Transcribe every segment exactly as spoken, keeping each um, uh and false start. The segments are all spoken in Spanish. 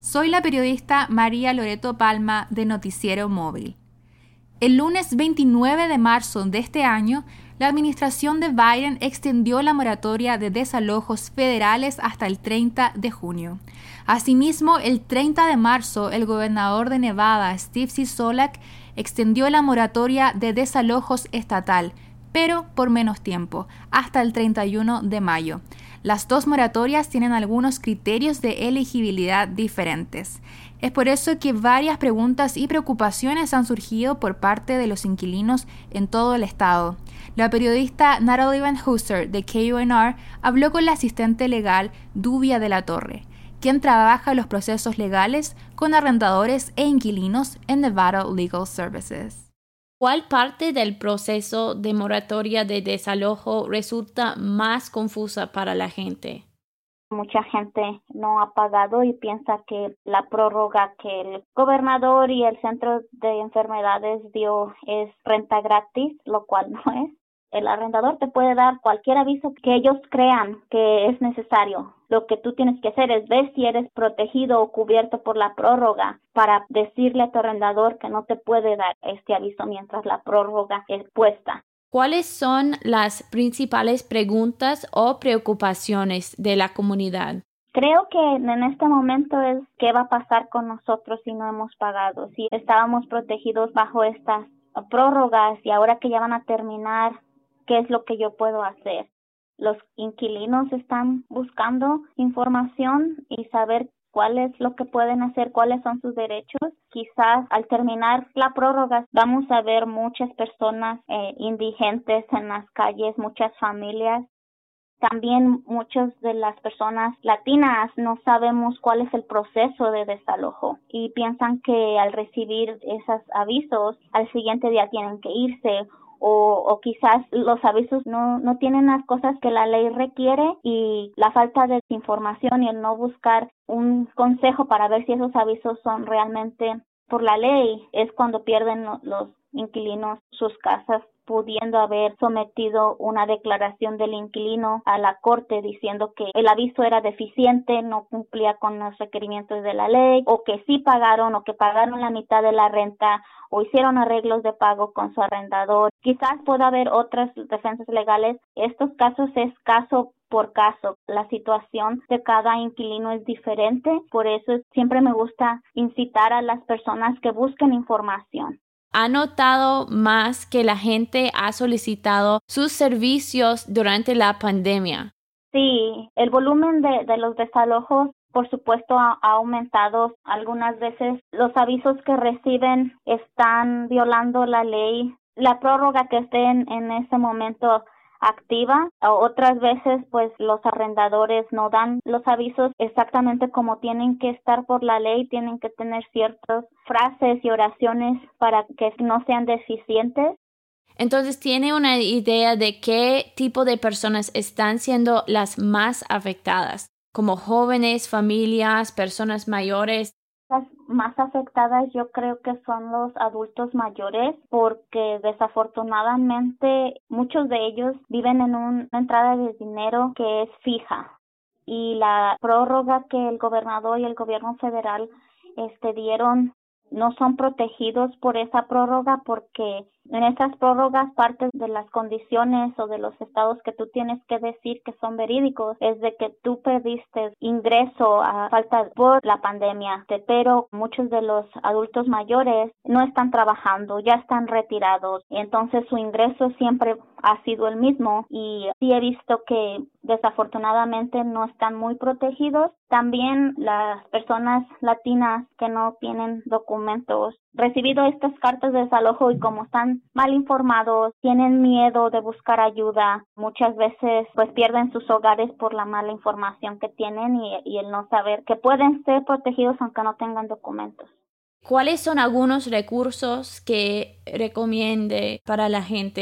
Soy la periodista María Loreto Palma de Noticiero Móvil. El lunes veintinueve de marzo de este año, la administración de Biden extendió la moratoria de desalojos federales hasta el treinta de junio. Asimismo, el treinta de marzo, el gobernador de Nevada, Steve Sisolak, extendió la moratoria de desalojos estatal, pero por menos tiempo, hasta el treinta y uno de mayo. Las dos moratorias tienen algunos criterios de elegibilidad diferentes. Es por eso que varias preguntas y preocupaciones han surgido por parte de los inquilinos en todo el estado. La periodista Natalie Van Hooser de K U N R habló con la asistente legal Dubia de la Torre, quien trabaja los procesos legales con arrendadores e inquilinos en Nevada Legal Services. ¿Cuál parte del proceso de moratoria de desalojo resulta más confusa para la gente? Mucha gente no ha pagado y piensa que la prórroga que el gobernador y el Centro de Enfermedades dio es renta gratis, lo cual no es. El arrendador te puede dar cualquier aviso que ellos crean que es necesario. Lo que tú tienes que hacer es ver si eres protegido o cubierto por la prórroga para decirle a tu arrendador que no te puede dar este aviso mientras la prórroga es puesta. ¿Cuáles son las principales preguntas o preocupaciones de la comunidad? Creo que en este momento es qué va a pasar con nosotros si no hemos pagado, si estábamos protegidos bajo estas prórrogas y ahora que ya van a terminar, ¿qué es lo que yo puedo hacer? Los inquilinos están buscando información y saber cuál es lo que pueden hacer, cuáles son sus derechos. Quizás al terminar la prórroga vamos a ver muchas personas eh, indigentes en las calles, muchas familias. También muchas de las personas latinas no sabemos cuál es el proceso de desalojo y piensan que al recibir esos avisos al siguiente día tienen que irse. O, o quizás los avisos no, no tienen las cosas que la ley requiere y la falta de información y el no buscar un consejo para ver si esos avisos son realmente por la ley es cuando pierden lo, los inquilinos sus casas, pudiendo haber sometido una declaración del inquilino a la corte diciendo que el aviso era deficiente, no cumplía con los requerimientos de la ley, o que sí pagaron o que pagaron la mitad de la renta o hicieron arreglos de pago con su arrendador. Quizás pueda haber otras defensas legales. Estos casos es caso por caso. La situación de cada inquilino es diferente, por eso siempre me gusta incitar a las personas que busquen información. ¿Ha notado más que la gente ha solicitado sus servicios durante la pandemia? Sí, el volumen de, de los desalojos, por supuesto, ha, ha aumentado. Algunas veces los avisos que reciben están violando la ley. La prórroga que esté en, en ese momento activa, otras veces pues los arrendadores no dan los avisos exactamente como tienen que estar por la ley, tienen que tener ciertas frases y oraciones para que no sean deficientes. Entonces, ¿tiene una idea de qué tipo de personas están siendo las más afectadas? Como jóvenes, familias, personas mayores. Las más afectadas yo creo que son los adultos mayores porque desafortunadamente muchos de ellos viven en una entrada de dinero que es fija y la prórroga que el gobernador y el gobierno federal este dieron no son protegidos por esa prórroga porque en esas prórrogas parte de las condiciones o de los estados que tú tienes que decir que son verídicos es de que tú perdiste ingreso a falta por la pandemia, pero muchos de los adultos mayores no están trabajando, ya están retirados, entonces su ingreso siempre ha sido el mismo y sí he visto que desafortunadamente no están muy protegidos. También las personas latinas que no tienen documentos, recibido estas cartas de desalojo y como están mal informados, tienen miedo de buscar ayuda. Muchas veces pues pierden sus hogares por la mala información que tienen y, y el no saber que pueden ser protegidos aunque no tengan documentos. ¿Cuáles son algunos recursos que recomiende para la gente?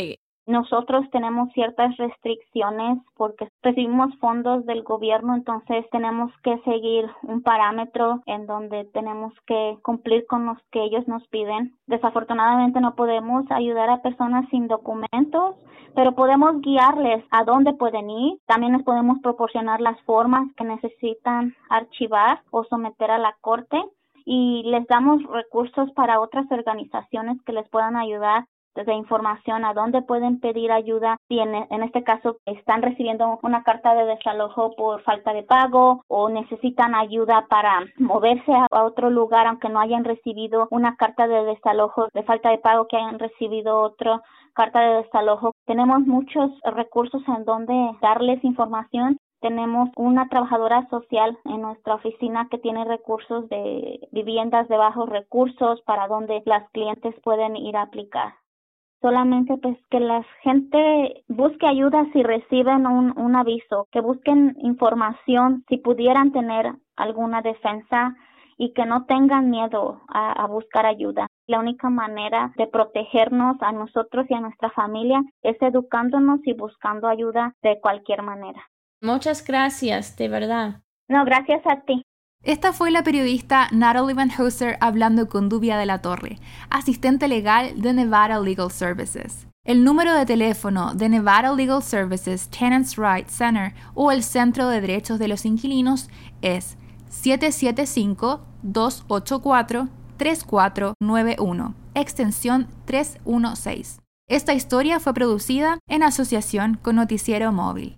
Nosotros tenemos ciertas restricciones porque recibimos fondos del gobierno, entonces tenemos que seguir un parámetro en donde tenemos que cumplir con los que ellos nos piden. Desafortunadamente no podemos ayudar a personas sin documentos, pero podemos guiarles a dónde pueden ir. También les podemos proporcionar las formas que necesitan archivar o someter a la corte y les damos recursos para otras organizaciones que les puedan ayudar de información a dónde pueden pedir ayuda si en, en este caso están recibiendo una carta de desalojo por falta de pago o necesitan ayuda para moverse a, a otro lugar aunque no hayan recibido una carta de desalojo de falta de pago, que hayan recibido otra carta de desalojo. Tenemos muchos recursos en donde darles información. Tenemos una trabajadora social en nuestra oficina que tiene recursos de viviendas de bajos recursos para donde las clientes pueden ir a aplicar. Solamente pues que la gente busque ayuda si reciben un, un aviso, que busquen información si pudieran tener alguna defensa y que no tengan miedo a, a buscar ayuda. La única manera de protegernos a nosotros y a nuestra familia es educándonos y buscando ayuda de cualquier manera. Muchas gracias, de verdad. No, gracias a ti. Esta fue la periodista Natalie Van Hooser hablando con Dubia de la Torre, asistente legal de Nevada Legal Services. El número de teléfono de Nevada Legal Services Tenants' Rights Center o el Centro de Derechos de los Inquilinos es siete siete cinco, dos ocho cuatro, tres cuatro nueve uno, extensión trescientos dieciséis. Esta historia fue producida en asociación con Noticiero Móvil.